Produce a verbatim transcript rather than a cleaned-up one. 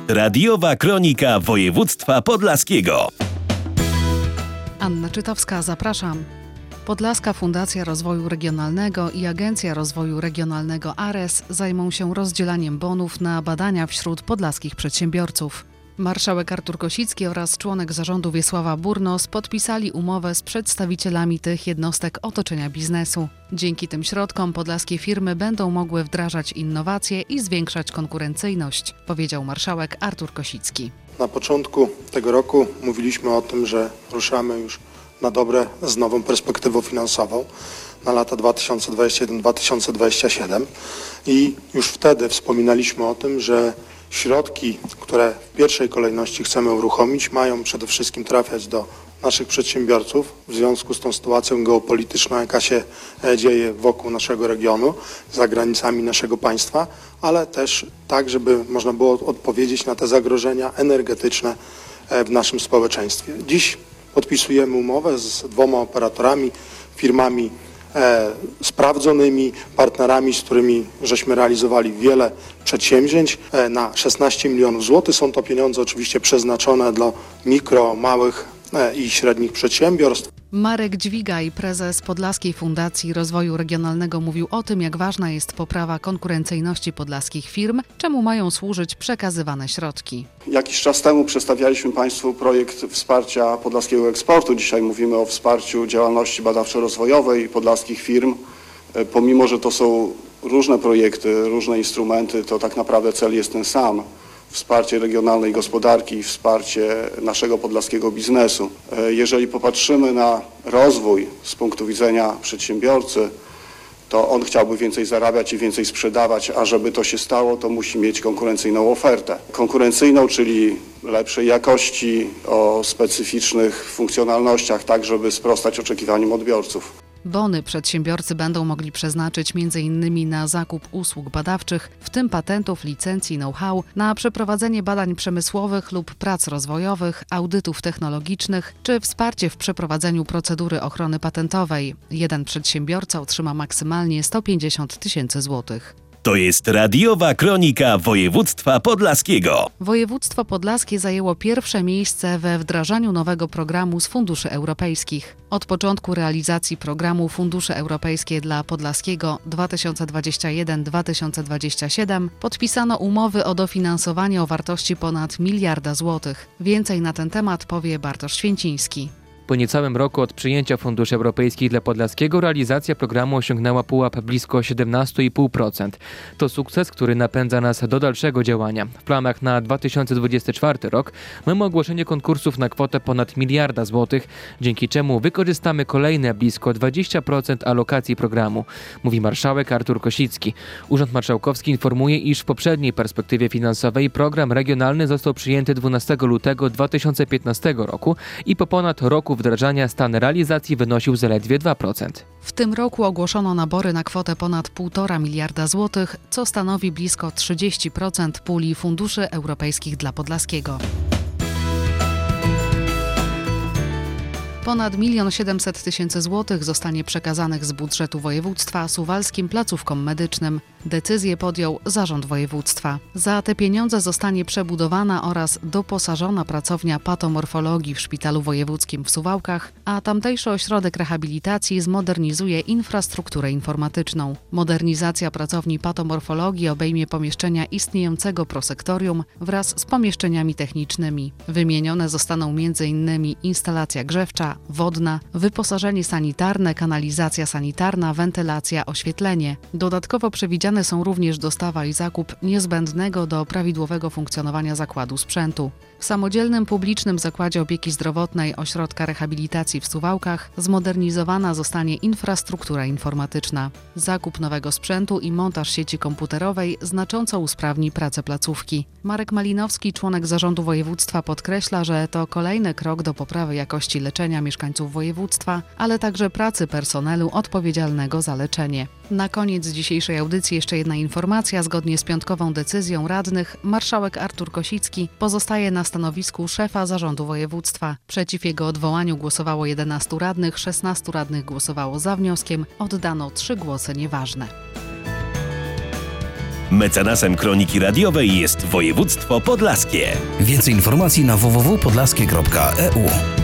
Radiowa Kronika Województwa Podlaskiego. Anna Czytowska, zapraszam. Podlaska Fundacja Rozwoju Regionalnego i Agencja Rozwoju Regionalnego ARES zajmą się rozdzielaniem bonów na badania wśród podlaskich przedsiębiorców. Marszałek Artur Kosicki oraz członek zarządu Wiesława Burnos podpisali umowę z przedstawicielami tych jednostek otoczenia biznesu. Dzięki tym środkom podlaskie firmy będą mogły wdrażać innowacje i zwiększać konkurencyjność, powiedział marszałek Artur Kosicki. Na początku tego roku mówiliśmy o tym, że ruszamy już na dobre z nową perspektywą finansową na lata dwa tysiące dwudziesty pierwszy do dwa tysiące dwudziestego siódmego i już wtedy wspominaliśmy o tym, że środki, które w pierwszej kolejności chcemy uruchomić, mają przede wszystkim trafiać do naszych przedsiębiorców w związku z tą sytuacją geopolityczną, jaka się dzieje wokół naszego regionu, za granicami naszego państwa, ale też tak, żeby można było odpowiedzieć na te zagrożenia energetyczne w naszym społeczeństwie. Dziś podpisujemy umowę z dwoma operatorami, firmami E, sprawdzonymi, partnerami, z którymi żeśmy realizowali wiele przedsięwzięć e, na szesnaście milionów złotych. Są to pieniądze oczywiście przeznaczone dla mikro, małych e, i średnich przedsiębiorstw. Marek Dźwigaj, prezes Podlaskiej Fundacji Rozwoju Regionalnego, mówił o tym, jak ważna jest poprawa konkurencyjności podlaskich firm, czemu mają służyć przekazywane środki. Jakiś czas temu przedstawialiśmy Państwu projekt wsparcia podlaskiego eksportu. Dzisiaj mówimy o wsparciu działalności badawczo-rozwojowej podlaskich firm. Pomimo że to są różne projekty, różne instrumenty, to tak naprawdę cel jest ten sam. Wsparcie regionalnej gospodarki i wsparcie naszego podlaskiego biznesu. Jeżeli popatrzymy na rozwój z punktu widzenia przedsiębiorcy, to on chciałby więcej zarabiać i więcej sprzedawać, a żeby to się stało, to musi mieć konkurencyjną ofertę. Konkurencyjną, czyli lepszej jakości, o specyficznych funkcjonalnościach, tak żeby sprostać oczekiwaniom odbiorców. Bony przedsiębiorcy będą mogli przeznaczyć między innymi na zakup usług badawczych, w tym patentów, licencji, know-how, na przeprowadzenie badań przemysłowych lub prac rozwojowych, audytów technologicznych czy wsparcie w przeprowadzeniu procedury ochrony patentowej. Jeden przedsiębiorca otrzyma maksymalnie sto pięćdziesiąt tysięcy złotych. To jest Radiowa Kronika Województwa Podlaskiego. Województwo podlaskie zajęło pierwsze miejsce we wdrażaniu nowego programu z funduszy europejskich. Od początku realizacji programu Fundusze Europejskie dla Podlaskiego dwa tysiące dwudziesty pierwszy do dwa tysiące dwudziestego siódmego podpisano umowy o dofinansowanie o wartości ponad miliarda złotych. Więcej na ten temat powie Bartosz Święciński. Po niecałym roku od przyjęcia funduszy europejskich dla Podlaskiego realizacja programu osiągnęła pułap blisko siedemnaście i pół procent. To sukces, który napędza nas do dalszego działania. W planach na dwa tysiące dwudziesty czwarty rok mamy ogłoszenie konkursów na kwotę ponad miliarda złotych, dzięki czemu wykorzystamy kolejne blisko dwadzieścia procent alokacji programu, mówi marszałek Artur Kosicki. Urząd Marszałkowski informuje, iż w poprzedniej perspektywie finansowej program regionalny został przyjęty dwunastego lutego dwa tysiące piętnastego roku i po ponad roku wdrażania stan realizacji wynosił zaledwie dwa procent. W tym roku ogłoszono nabory na kwotę ponad półtora miliarda złotych, co stanowi blisko trzydzieści procent puli funduszy europejskich dla Podlaskiego. Ponad milion siedemset tysięcy złotych zostanie przekazanych z budżetu województwa suwalskim placówkom medycznym. Decyzję podjął Zarząd Województwa. Za te pieniądze zostanie przebudowana oraz doposażona pracownia patomorfologii w Szpitalu Wojewódzkim w Suwałkach, a tamtejszy ośrodek rehabilitacji zmodernizuje infrastrukturę informatyczną. Modernizacja pracowni patomorfologii obejmie pomieszczenia istniejącego prosektorium wraz z pomieszczeniami technicznymi. Wymienione zostaną między innymi instalacja grzewcza, wodna, wyposażenie sanitarne, kanalizacja sanitarna, wentylacja, oświetlenie. Dodatkowo przewidziane są również dostawa i zakup niezbędnego do prawidłowego funkcjonowania zakładu sprzętu. W samodzielnym publicznym zakładzie opieki zdrowotnej Ośrodka Rehabilitacji w Suwałkach zmodernizowana zostanie infrastruktura informatyczna. Zakup nowego sprzętu i montaż sieci komputerowej znacząco usprawni pracę placówki. Marek Malinowski, członek Zarządu Województwa, podkreśla, że to kolejny krok do poprawy jakości leczenia mieszkańców województwa, ale także pracy personelu odpowiedzialnego za leczenie. Na koniec dzisiejszej audycji jeszcze jedna informacja. Zgodnie z piątkową decyzją radnych, marszałek Artur Kosicki pozostaje na stanowisku szefa Zarządu Województwa. Przeciw jego odwołaniu głosowało jedenastu radnych, szesnastu radnych głosowało za wnioskiem, oddano trzy głosy nieważne. Mecenasem Kroniki Radiowej jest województwo podlaskie. Więcej informacji na w w w kropka podlaskie kropka e u.